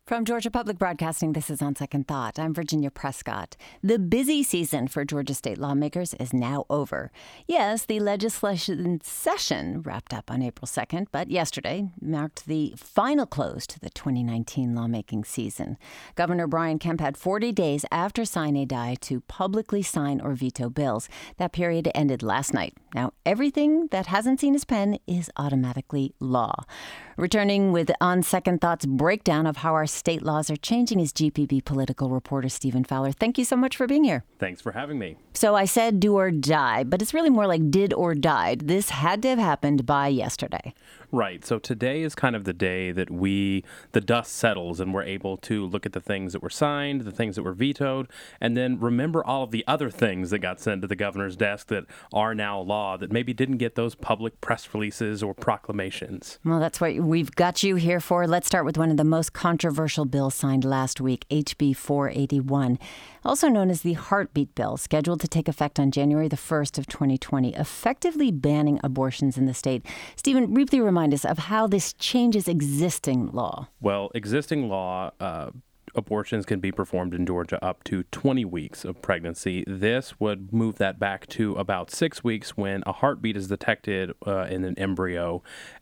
From Georgia Public Broadcasting, this is On Second Thought. I'm Virginia Prescott. The busy season for Georgia state lawmakers is now over. Yes, the legislation session wrapped up on April 2nd, but yesterday marked the final close to the 2019 lawmaking season. Governor Brian Kemp had 40 days after sine die to publicly sign or veto bills. That period ended last night. Now, everything that hasn't seen his pen is automatically law. Returning with On Second Thought's breakdown of how our state laws are changing is GPB political reporter Stephen Fowler. Thank you so much for being here. Thanks for having me. So I said do or die, but it's really more like did or died. This had to have happened by yesterday. Right. So today is kind of the day that the dust settles and we're able to look at the things that were signed, the things that were vetoed, and then remember all of the other things that got sent to the governor's desk that are now law that maybe didn't get those public press releases or proclamations. Well, that's what we've got you here for. Let's start with one of the most controversial bills signed last week, HB 481, also known as the Heartbeat Bill, scheduled to take effect on January the 1st of 2020, effectively banning abortions in the state. Stephen, briefly remind us of how this changes existing law. Well, existing law, abortions can be performed in Georgia up to 20 weeks of pregnancy. This would move that back to about 6 weeks when a heartbeat is detected in an embryo.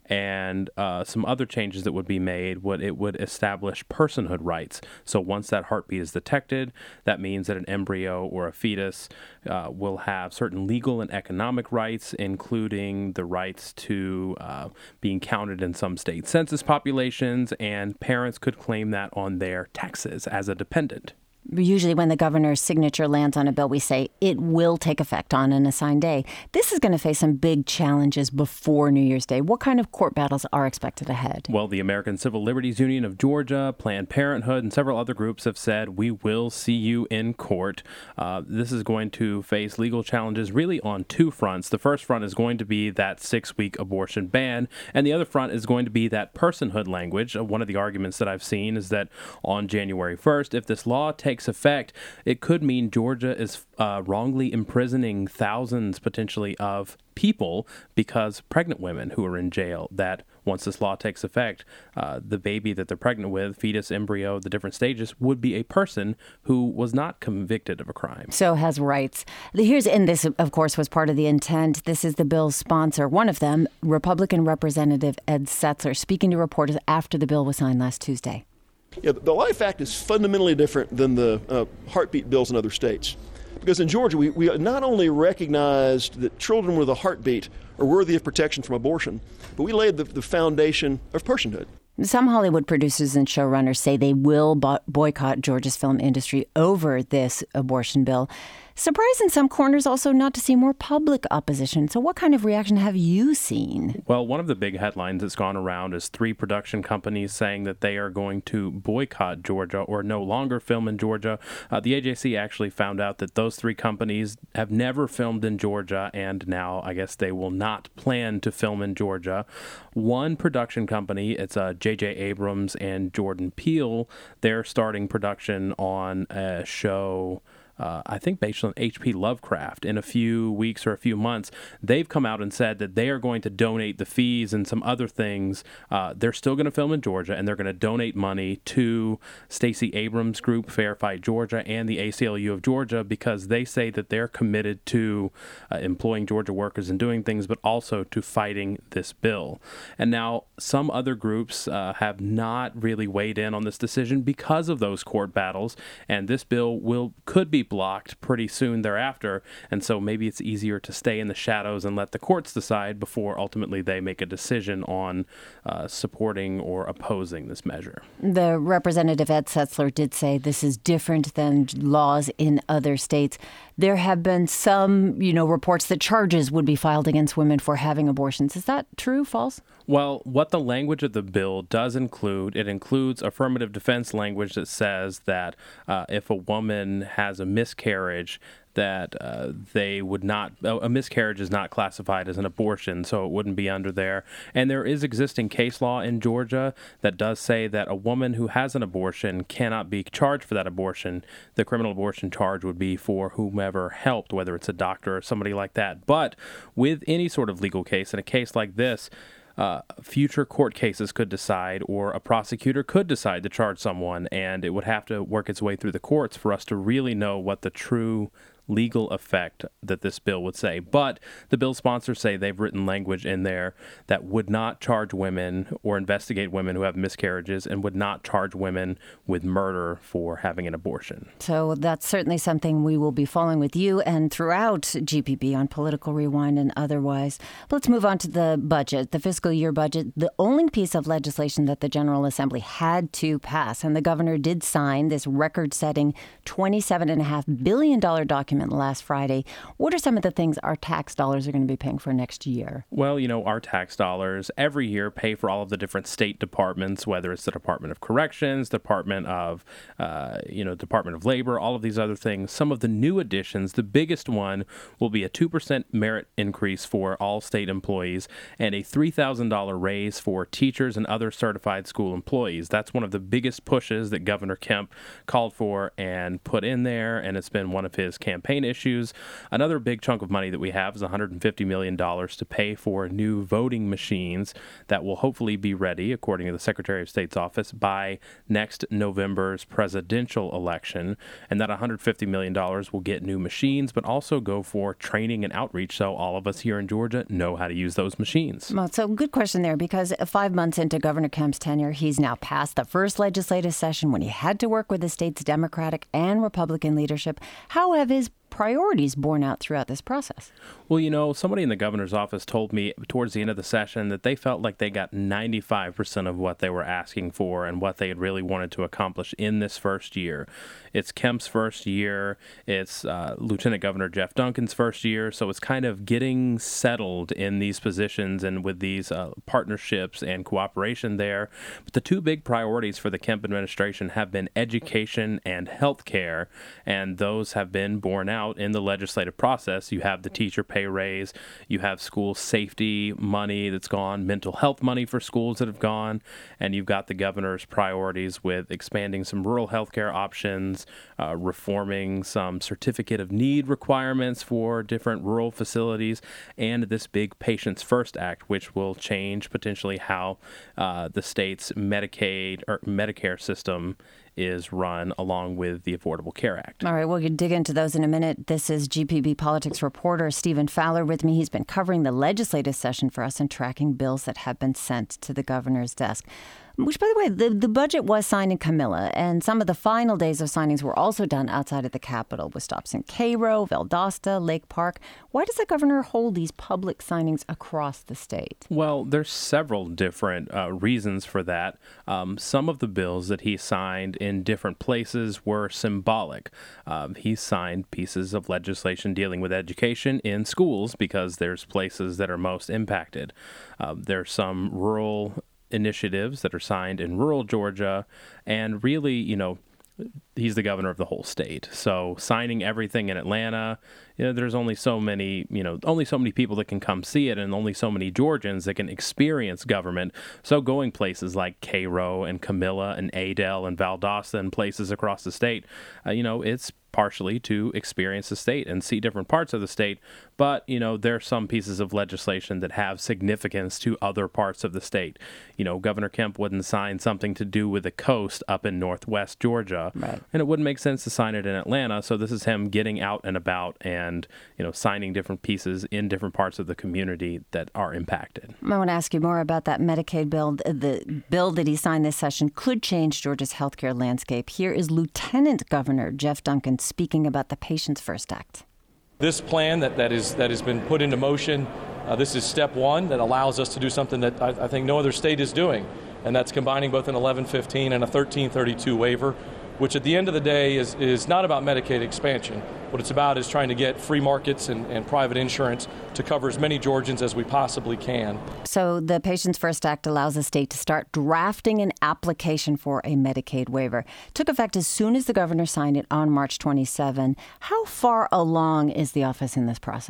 And some other changes that would be made would establish personhood rights. So once that heartbeat is detected, that means that an embryo or a fetus will have certain legal and economic rights, including the rights to being counted in some state census populations, and parents could claim that on their taxes as a dependent. Usually when the governor's signature lands on a bill, we say it will take effect on an assigned day. This is going to face some big challenges before New Year's Day. What kind of court battles are expected ahead? Well, the American Civil Liberties Union of Georgia, Planned Parenthood, and several other groups have said, we will see you in court. This is going to face legal challenges really on two fronts. The first front is going to be that 6-week abortion ban, and the other front is going to be that personhood language. One of the arguments that I've seen is that on January 1st, if this law takes effect, it could mean Georgia is wrongly imprisoning thousands potentially of people because pregnant women who are in jail, that once this law takes effect, the baby that they're pregnant with, fetus, embryo, the different stages, would be a person who was not convicted of a crime. So has rights. And this, of course, was part of the intent. This is the bill's sponsor, one of them, Republican Representative Ed Setzler, speaking to reporters after the bill was signed last Tuesday. Yeah, the Life Act is fundamentally different than the heartbeat bills in other states. Because in Georgia, we not only recognized that children with a heartbeat are worthy of protection from abortion, but we laid the foundation of personhood. Some Hollywood producers and showrunners say they will boycott Georgia's film industry over this abortion bill. Surprised in some corners also not to see more public opposition. So what kind of reaction have you seen? Well, one of the big headlines that's gone around is 3 production companies saying that they are going to boycott Georgia or no longer film in Georgia. The AJC actually found out that those 3 companies have never filmed in Georgia, and now I guess they will not plan to film in Georgia. One production company, it's J.J. Abrams and Jordan Peele, they're starting production on a show I think based on H.P. Lovecraft, in a few weeks or a few months. They've come out and said that they are going to donate the fees and some other things. They're still going to film in Georgia, and they're going to donate money to Stacey Abrams' group, Fair Fight Georgia, and the ACLU of Georgia, because they say that they're committed to employing Georgia workers and doing things, but also to fighting this bill. And now some other groups have not really weighed in on this decision because of those court battles, and this bill could be blocked pretty soon thereafter, and so maybe it's easier to stay in the shadows and let the courts decide before ultimately they make a decision on supporting or opposing this measure. The Representative Ed Setzler did say this is different than laws in other states. There have been some, reports that charges would be filed against women for having abortions. Is that true, false? Well, what the language of the bill does include, it includes affirmative defense language that says that if a woman has a miscarriage, that they would not, a miscarriage is not classified as an abortion, so it wouldn't be under there. And there is existing case law in Georgia that does say that a woman who has an abortion cannot be charged for that abortion. The criminal abortion charge would be for whomever helped, whether it's a doctor or somebody like that. But with any sort of legal case, in a case like this, future court cases could decide, or a prosecutor could decide to charge someone, and it would have to work its way through the courts for us to really know what the true legal effect that this bill would say. But the bill sponsors say they've written language in there that would not charge women or investigate women who have miscarriages, and would not charge women with murder for having an abortion. So that's certainly something we will be following with you and throughout GPB on Political Rewind and otherwise. But let's move on to the budget, the fiscal year budget, the only piece of legislation that the General Assembly had to pass. And the governor did sign this record-setting $27.5 billion document last Friday. What are some of the things our tax dollars are going to be paying for next year? Well, our tax dollars every year pay for all of the different state departments, whether it's the Department of Corrections, Department of Labor, all of these other things. Some of the new additions, the biggest one will be a 2% merit increase for all state employees and a $3,000 raise for teachers and other certified school employees. That's one of the biggest pushes that Governor Kemp called for and put in there, and it's been one of his campaign issues. Another big chunk of money that we have is $150 million to pay for new voting machines that will hopefully be ready, according to the Secretary of State's office, by next November's presidential election. And that $150 million will get new machines, but also go for training and outreach so all of us here in Georgia know how to use those machines. Well, so good question there, because 5 months into Governor Kemp's tenure, he's now passed the first legislative session when he had to work with the state's Democratic and Republican leadership. How have his priorities borne out throughout this process? Well, somebody in the governor's office told me towards the end of the session that they felt like they got 95% of what they were asking for and what they had really wanted to accomplish in this first year. It's Kemp's first year. It's Lieutenant Governor Jeff Duncan's first year. So it's kind of getting settled in these positions and with these partnerships and cooperation there. But the two big priorities for the Kemp administration have been education and health care, and those have been borne out in the legislative process. You have the teacher pay raise, you have school safety money that's gone, mental health money for schools that have gone, and you've got the governor's priorities with expanding some rural health care options, reforming some certificate of need requirements for different rural facilities, and this big Patients First Act, which will change potentially how the state's Medicaid or Medicare system is run, along with the Affordable Care Act. All right, we'll dig into those in a minute. This is GPB politics reporter Stephen Fowler with me. He's been covering the legislative session for us and tracking bills that have been sent to the governor's desk. Which, by the way, the budget was signed in Camilla, and some of the final days of signings were also done outside of the Capitol, with stops in Cairo, Valdosta, Lake Park. Why does the governor hold these public signings across the state? Well, there's several different reasons for that. Some of the bills that he signed in different places were symbolic. He signed pieces of legislation dealing with education in schools because there's places that are most impacted. There's some rural initiatives that are signed in rural Georgia, and really, he's the governor of the whole state. So signing everything in Atlanta, there's only so many people that can come see it, and only so many Georgians that can experience government. So going places like Cairo and Camilla and Adel and Valdosta and places across the state, it's partially to experience the state and see different parts of the state. But, there are some pieces of legislation that have significance to other parts of the state. Governor Kemp wouldn't sign something to do with the coast up in northwest Georgia. Right. And it wouldn't make sense to sign it in Atlanta. So this is him getting out and about and, signing different pieces in different parts of the community that are impacted. I want to ask you more about that Medicaid bill. The bill that he signed this session could change Georgia's healthcare landscape. Here is Lieutenant Governor Jeff Duncan speaking about the Patients First Act. This plan that has been put into motion, this is step one that allows us to do something that I think no other state is doing, and that's combining both an 1115 and a 1332 waiver, which at the end of the day is not about Medicaid expansion. What it's about is trying to get free markets and private insurance to cover as many Georgians as we possibly can. So the Patients First Act allows the state to start drafting an application for a Medicaid waiver. It took effect as soon as the governor signed it on March 27. How far along is the office in this process?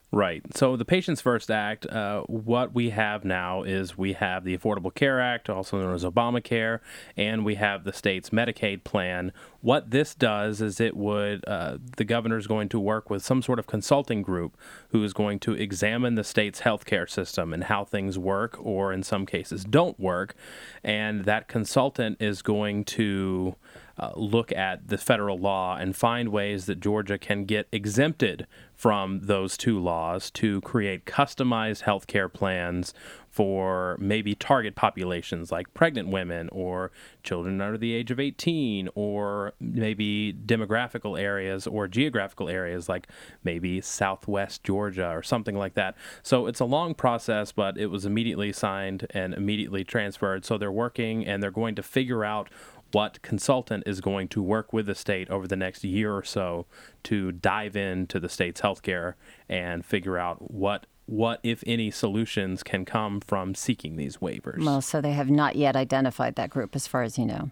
Right. So the Patients First Act, what we have now is we have the Affordable Care Act, also known as Obamacare, and we have the state's Medicaid plan. What this does is the governor is going to work with some sort of consulting group who is going to examine the state's healthcare system and how things work, or in some cases don't work. And that consultant is going to look at the federal law and find ways that Georgia can get exempted from those two laws to create customized health care plans for maybe target populations like pregnant women or children under the age of 18, or maybe demographical areas or geographical areas like maybe Southwest Georgia or something like that. So it's a long process, but it was immediately signed and immediately transferred. So they're working and they're going to figure out what consultant is going to work with the state over the next year or so to dive into the state's healthcare and figure out what, if any, solutions can come from seeking these waivers. Well, so they have not yet identified that group as far as you know.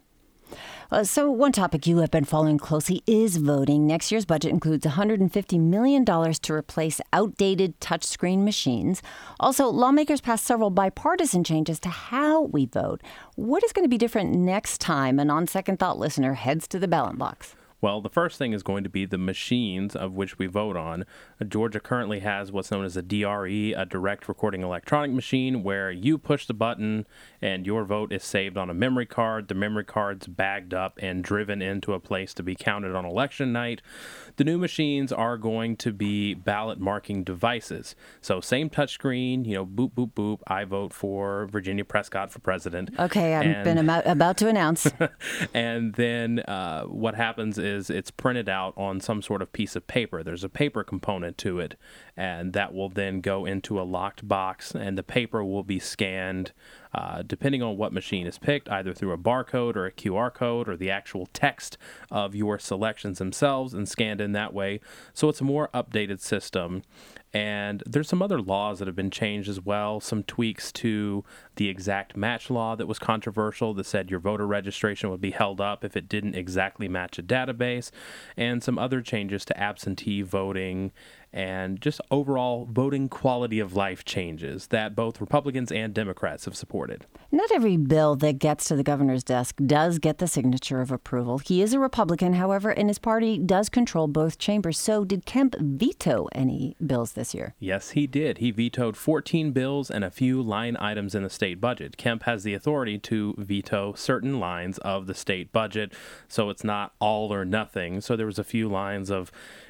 So one topic you have been following closely is voting. Next year's budget includes $150 million to replace outdated touchscreen machines. Also, lawmakers passed several bipartisan changes to how we vote. What is going to be different next time an On Second Thought listener heads to the ballot box? Well, the first thing is going to be the machines of which we vote on. Georgia currently has what's known as a DRE, a direct recording electronic machine, where you push the button and your vote is saved on a memory card. The memory card's bagged up and driven into a place to be counted on election night. The new machines are going to be ballot marking devices. So same touchscreen, boop, boop, boop. I vote for Virginia Prescott for president. Okay, I've been about to announce. And then what happens is it's printed out on some sort of piece of paper. There's a paper component to it, and that will then go into a locked box, and the paper will be scanned depending on what machine is picked, either through a barcode or a QR code or the actual text of your selections themselves, and scanned in that way. So it's a more updated system. And there's some other laws that have been changed as well, some tweaks to the exact match law that was controversial that said your voter registration would be held up if it didn't exactly match a database, and some other changes to absentee voting and just overall voting quality of life changes that both Republicans and Democrats have supported. Not every bill that gets to the governor's desk does get the signature of approval. He is a Republican, however, and his party does control both chambers. So did Kemp veto any bills this year? Yes, he did. He vetoed 14 bills and a few line items in the state budget. Kemp has the authority to veto certain lines of the state budget, so it's not all or nothing. So there was a few lines of,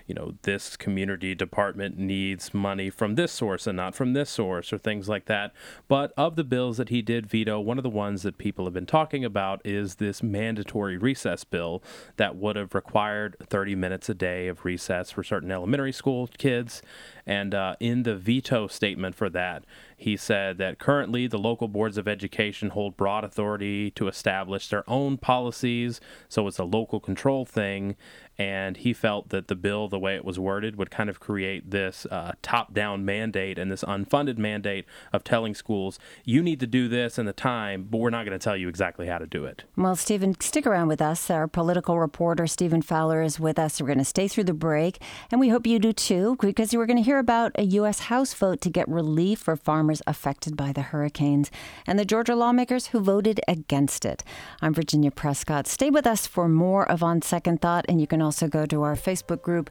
this community department needs money from this source and not from this source, or things like that. But of the bills that he did veto, one of the ones that people have been talking about is this mandatory recess bill that would have required 30 minutes a day of recess for certain elementary school kids. And in the veto statement for that, he said that currently the local boards of education hold broad authority to establish their own policies, so it's a local control thing. And he felt that the bill, the way it was worded, would kind of create this top-down mandate and this unfunded mandate of telling schools, you need to do this in the time, but we're not going to tell you exactly how to do it. Well, Stephen, stick around with us. Our political reporter, Stephen Fowler, is with us. We're going to stay through the break, and we hope you do too, because we're going to hear about a U.S. House vote to get relief for farmers affected by the hurricanes and the Georgia lawmakers who voted against it. I'm Virginia Prescott. Stay with us for more of On Second Thought, and you can also go to our Facebook group,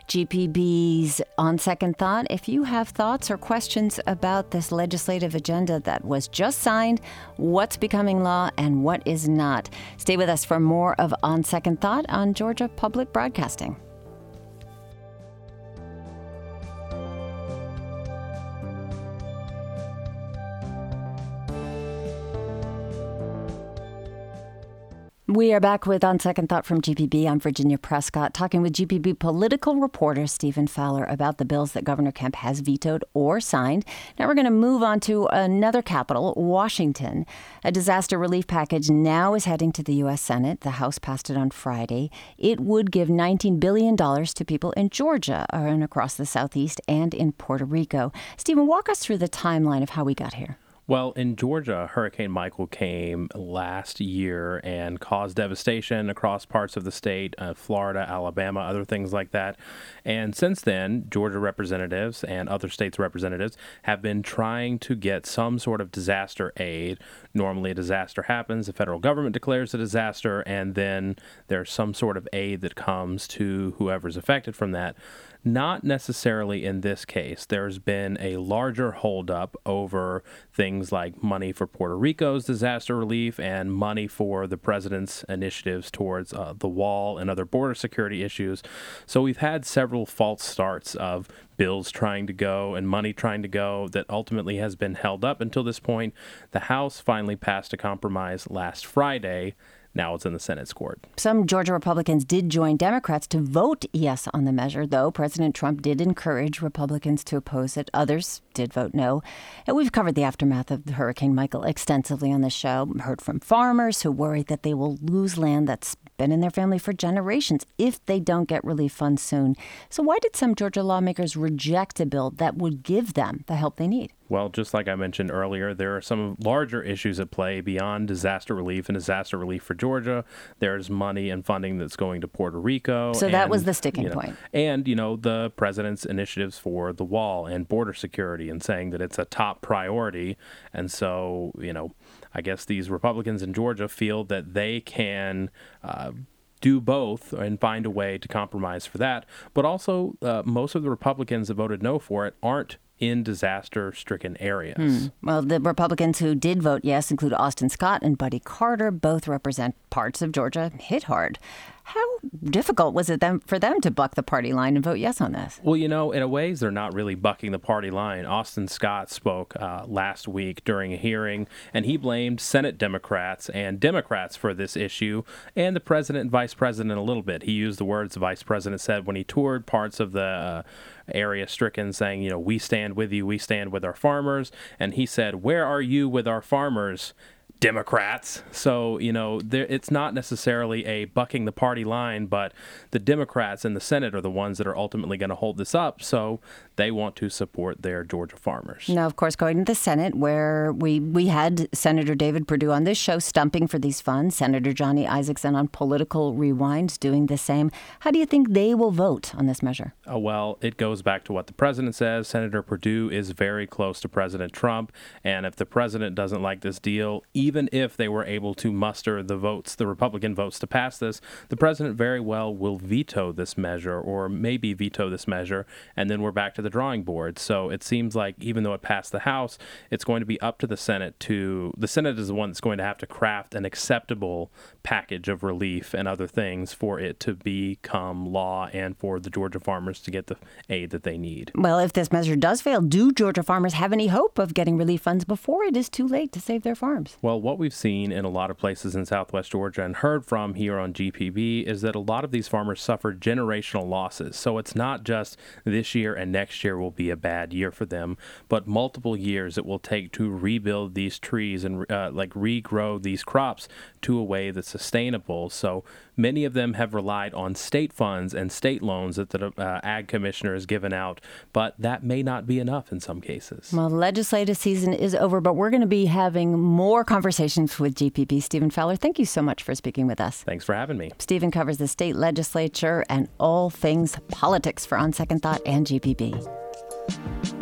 GPB's On Second Thought. If you have thoughts or questions about this legislative agenda that was just signed, what's becoming law and what is not. Stay with us for more of On Second Thought on Georgia Public Broadcasting. We are back with On Second Thought from GPB. I'm Virginia Prescott, talking with GPB political reporter Stephen Fowler about the bills that Governor Kemp has vetoed or signed. Now we're going to move on to another capital, Washington. A disaster relief package now is heading to the U.S. Senate. The House passed it on Friday. It would give $19 billion to people in Georgia and across the Southeast and in Puerto Rico. Stephen, walk us through the timeline of how we got here. Well, in Georgia, Hurricane Michael came last year and caused devastation across parts of the state, Florida, Alabama, other things like that. And since then, Georgia representatives and other states' representatives have been trying to get some sort of disaster aid. Normally, a disaster happens, the federal government declares a disaster, and then there's some sort of aid that comes to whoever's affected from that. Not necessarily in this case. There's been a larger holdup over things like money for Puerto Rico's disaster relief and money for the president's initiatives towards the wall and other border security issues. So we've had several false starts of bills trying to go and money trying to go that ultimately has been held up until this point. The House finally passed a compromise last Friday. Now it's in the Senate's court. Some Georgia Republicans did join Democrats to vote yes on the measure, though President Trump did encourage Republicans to oppose it. Others did vote no. And we've covered the aftermath of Hurricane Michael extensively on this show. Heard from farmers who worry that they will lose land that's been in their family for generations if they don't get relief funds soon. So why did some Georgia lawmakers reject a bill that would give them the help they need? Well, just like I mentioned earlier, there are some larger issues at play beyond disaster relief and disaster relief for Georgia. There's money and funding that's going to Puerto Rico. So that was the sticking point. And, the president's initiatives for the wall and border security and saying that it's a top priority. And so, I guess these Republicans in Georgia feel that they can do both and find a way to compromise for that. But also, most of the Republicans that voted no for it aren't in disaster-stricken areas. Well, the Republicans who did vote yes include Austin Scott and Buddy Carter. Both represent parts of Georgia hit hard. How difficult was it for them to buck the party line and vote yes on this? Well, in a ways, they're not really bucking the party line. Austin Scott spoke last week during a hearing, and he blamed Senate Democrats and Democrats for this issue, and the president and vice president a little bit. He used the words the vice president said when he toured parts of the area stricken, saying, we stand with you, we stand with our farmers. And he said, where are you with our farmers, Democrats? So, it's not necessarily a bucking the party line, but the Democrats in the Senate are the ones that are ultimately going to hold this up. So they want to support their Georgia farmers. Now, of course, going to the Senate, where we had Senator David Perdue on this show stumping for these funds, Senator Johnny Isakson on Political Rewind doing the same. How do you think they will vote on this measure? Well, it goes back to what the president says. Senator Perdue is very close to President Trump, and if the president doesn't like this deal, even if they were able to muster the votes, the Republican votes to pass this, the president very well will veto this measure or maybe veto this measure, and then we're back to the drawing board. So it seems like even though it passed the House, it's going to be up to the Senate the Senate is the one that's going to have to craft an acceptable package of relief and other things for it to become law and for the Georgia farmers to get the aid that they need. Well, if this measure does fail, do Georgia farmers have any hope of getting relief funds before it is too late to save their farms? Well, what we've seen in a lot of places in Southwest Georgia and heard from here on GPB is that a lot of these farmers suffered generational losses. So it's not just this year and next year will be a bad year for them, but multiple years it will take to rebuild these trees and regrow these crops to a way that's sustainable. So many of them have relied on state funds and state loans that the Ag Commissioner has given out, but that may not be enough in some cases. Well, the legislative season is over, but we're going to be having more conversations with GPB. Stephen Fowler, thank you so much for speaking with us. Thanks for having me. Stephen covers the state legislature and all things politics for On Second Thought and GPB.